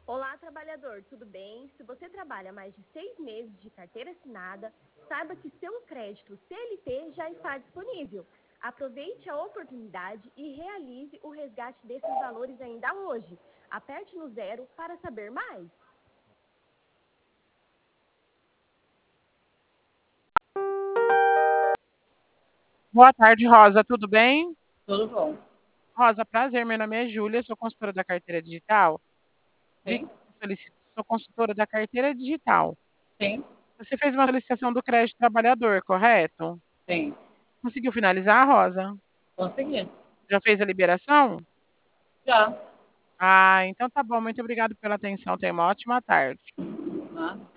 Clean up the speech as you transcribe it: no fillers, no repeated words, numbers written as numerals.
Olá, trabalhador, tudo bem? Se você trabalha mais de 6 meses de carteira assinada, saiba que seu crédito CLT já está disponível. Aproveite a oportunidade e realize o resgate desses valores ainda hoje. Aperte no zero para saber mais. Boa tarde, Rosa. Tudo bem? Tudo bom. Rosa, prazer. Meu nome é Júlia, sou consultora da carteira digital. Vi que Sim, você sou consultora da carteira digital. sim, Você fez uma solicitação do crédito trabalhador, correto? sim. Conseguiu finalizar, Rosa? Consegui. Já fez a liberação? Já. Ah, então tá bom. Muito obrigado pela atenção. Tenha uma ótima tarde. Né?